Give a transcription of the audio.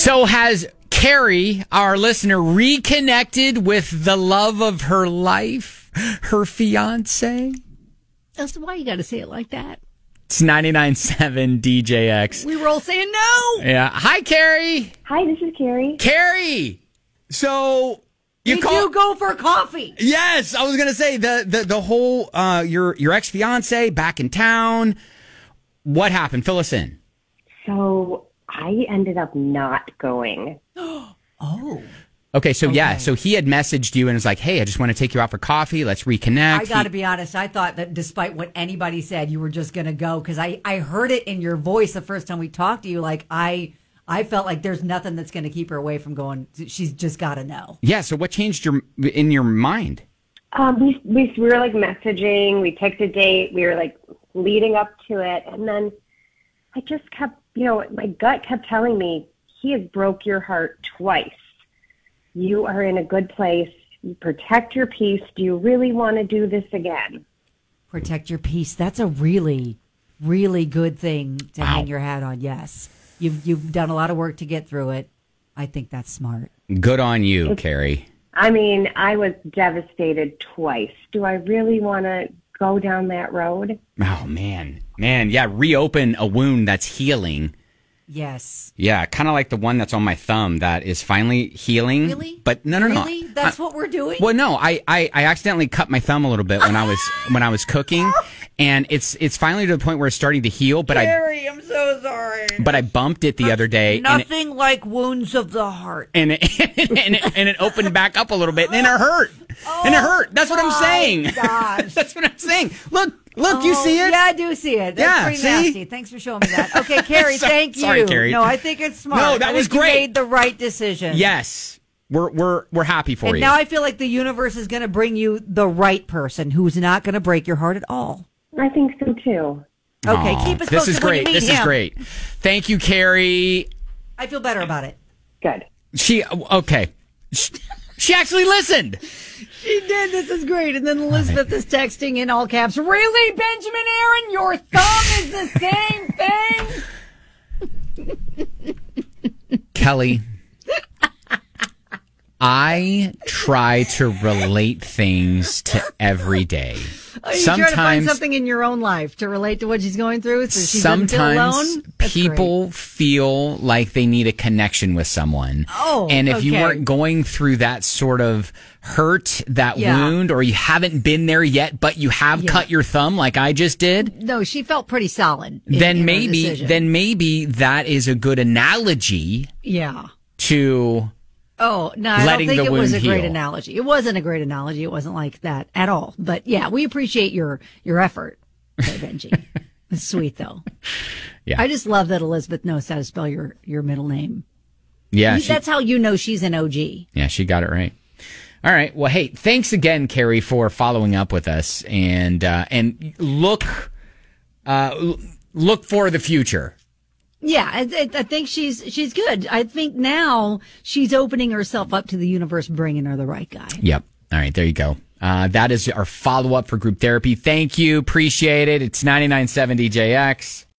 So has Carrie, our listener, reconnected with the love of her life, her fiance? That's why you got to say it like that. It's 99.7 DJX. We were all saying no. Yeah. Hi, Carrie. Hi, this is Carrie. Carrie. So Did you go for coffee? Yes, I was gonna say the whole your ex-fiance back in town. What happened? Fill us in. So I ended up not going. Oh. Okay, so yeah, so he had messaged you and was like, "Hey, I just want to take you out for coffee. Let's reconnect." I got to be honest. I thought that despite what anybody said, you were just going to go because I heard it in your voice the first time we talked to you. Like I felt like there's nothing that's going to keep her away from going. She's just got to know. Yeah. So what changed in your mind? We were like messaging. We picked a date. We were like leading up to it, and then I just kept, my gut kept telling me, he has broke your heart twice. You are in a good place. You protect your peace. Do you really want to do this again? Protect your peace. That's a really, really good thing to hang your hat on. Yes. You've done a lot of work to get through it. I think that's smart. Good on you, Carrie. I mean, I was devastated twice. Do I really want to go down that road? Oh, man. Yeah, reopen a wound that's healing. Yes. Yeah, kind of like the one that's on my thumb that is finally healing. Really? But no. Really? That's what we're doing? Well, no, I accidentally cut my thumb a little bit when I was cooking, and it's finally to the point where it's starting to heal. But Gary, I'm so sorry. But I bumped it the other day. Nothing like wounds of the heart. And it opened back up a little bit, and then it hurt. And it hurt. That's what I'm saying. Gosh. That's what I'm saying. Look, you see it? Yeah, I do see it. That's pretty nasty. Thanks for showing me that. Okay, Carrie, thank you. Sorry, Carrie. No, I think it's smart. No, that was great. You made the right decision. Yes. We're happy for you. And now I feel like the universe is going to bring you the right person who's not going to break your heart at all. I think so, too. Okay, keep us posted. This is great. When you meet him. Is great. Thank you, Carrie. I feel better about it. Good. She actually listened. She did. This is great. And then Elizabeth is texting in all caps, "Really, Benjamin Aaron? Your thumb is the same thing?" Kelly, I try to relate things to every day. You try to find something in your own life to relate to what she's going through, so she doesn't feel alone. Sometimes people feel like they need a connection with someone. And if you weren't going through that sort of hurt, that wound, or you haven't been there yet, but you have cut your thumb like I just did. No, she felt pretty solid. Then maybe that is a good analogy. Yeah. To. Oh, no, I don't think it was a great analogy. It wasn't a great analogy. It wasn't like that at all. But yeah, we appreciate your effort, Benji. It's sweet, though. Yeah. I just love that Elizabeth knows how to spell your middle name. Yeah. That's how you know she's an OG. Yeah, she got it right. All right. Well, hey, thanks again, Carrie, for following up with us, and look for the future. Yeah, I think she's good. I think now she's opening herself up to the universe, bringing her the right guy. Yep. All right, there you go. That is our follow-up for group therapy. Thank you. Appreciate it. It's 99.7 DJX.